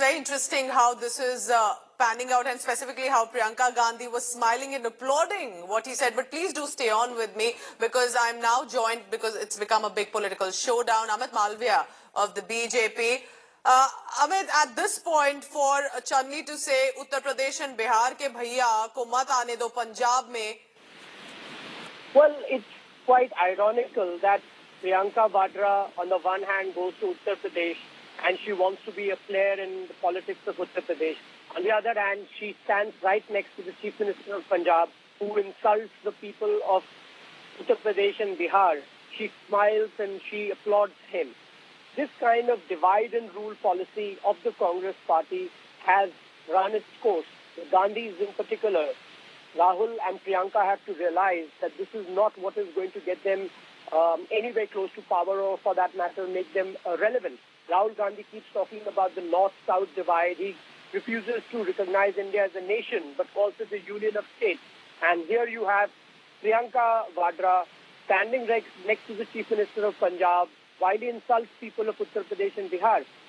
very interesting how this is panning out, and specifically how Priyanka Gandhi was smiling and applauding what he said. But please do stay on with me, because I'm now joined, because it's become a big political showdown, Amit Malviya of the BJP. Amit, at this point, for Channi to say Uttar Pradesh and Bihar ke bhaiya ko mat aane do Punjab mein. Well, it's quite ironical that Priyanka Vadra, on the one hand, goes to Uttar Pradesh and she wants to be a player in the politics of Uttar Pradesh. On the other hand, she stands right next to the Chief Minister of Punjab, who insults the people of Uttar Pradesh and Bihar. She smiles and she applauds him. This kind of divide and rule policy of the Congress party has run its course. The Gandhis in particular, Rahul and Priyanka, have to realize that this is not what is going to get them anywhere close to power, or for that matter make them relevant. Rahul Gandhi keeps talking about the North-South divide. He refuses to recognize India as a nation but calls it the Union of States. And here you have Priyanka Vadra standing next to the Chief Minister of Punjab while he insults people of Uttar Pradesh and Bihar.